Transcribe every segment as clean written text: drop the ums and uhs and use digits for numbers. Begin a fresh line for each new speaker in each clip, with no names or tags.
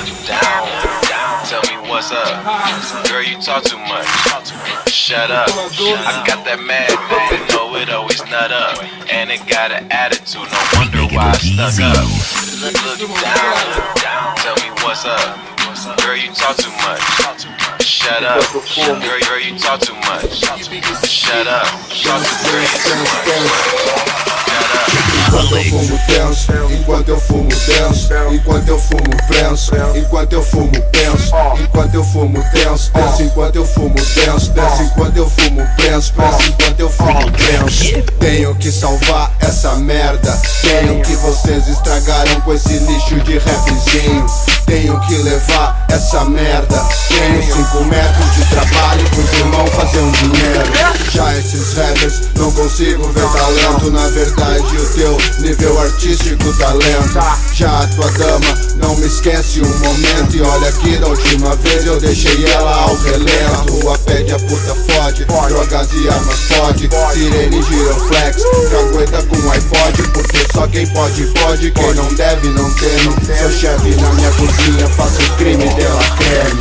down. Tell me what's up. Girl, you talk too much. Shut up. I got that mad, you know it always nut up. And it got an attitude, no wonder why I stuck up. Look down. Tell me what's up. Girl, you talk too much. Shut up. Girl, you talk too much. Shut up. Talk too much.
Enquanto eu fumo tenso, enquanto eu fumo tenso, enquanto eu fumo penso, enquanto eu fumo tenso, penso enquanto eu fumo tenso, penso enquanto eu fumo penso, penso enquanto eu fumo tenso. Tenho que salvar essa merda, tenho que vocês estragaram com esse lixo de rapzinho. Tenho que levar essa merda, tenho 5 metros de trabalho pros irmãos fazer um dinheiro. Já esses rappers não consigo ver talento, na verdade o teu nível artístico talento. Já a tua dama não me esquece um momento, e olha que da última vez eu deixei ela ao relento. A pede a puta fode, drogas e armas fode, sirene giroflex, cagueta com iPod, porque só quem pode pode, quem não deve não temo. Sou chefe na minha cozinha, faço crime dela creme.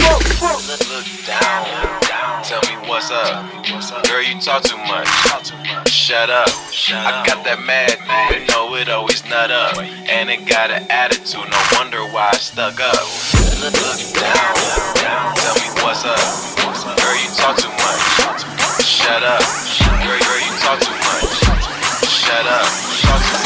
Tell me what's up. Girl, you talk too much. Shut up. I got that mad, you know it always nut up. And it got an attitude, no wonder why I stuck up. Look down. Tell me what's up. Girl, you talk too much. Shut up. Girl, you talk too much. Shut up. Talk too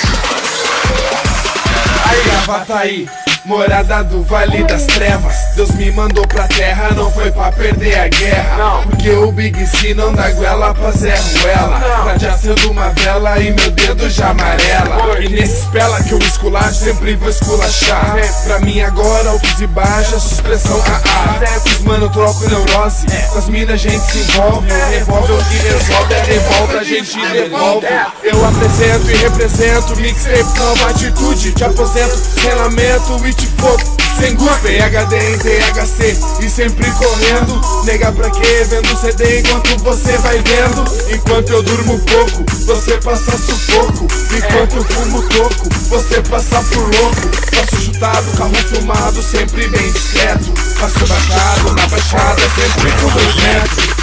much.
Aí, Gravataí, morada do Vale das Trevas. Deus me mandou pra terra, não foi pra perder a guerra. Porque o Big C não dá goela pra Zé Ruela. Tá já sendo uma vela e meu dedo já amarela. E nesse espela que eu esculacho, sempre vou esculachar. Pra mim agora, altos e baixas, expressão AA. Os mano troco neurose, com as minas a gente se envolve. Revolve o que resolve, é revolta, a gente devolve. Eu apresento e represento, mixtape nova atitude. Te aposento sem lamento e te foco sem gosto, PHD em THC e sempre correndo. Nega pra quê? Vendo CD enquanto você vai vendo. Enquanto eu durmo pouco, você passa sufoco. Enquanto eu fumo toco, você passa por louco. Passo chutado, carro filmado, sempre bem discreto. Passo baixado, na baixada, sempre com 2 metros.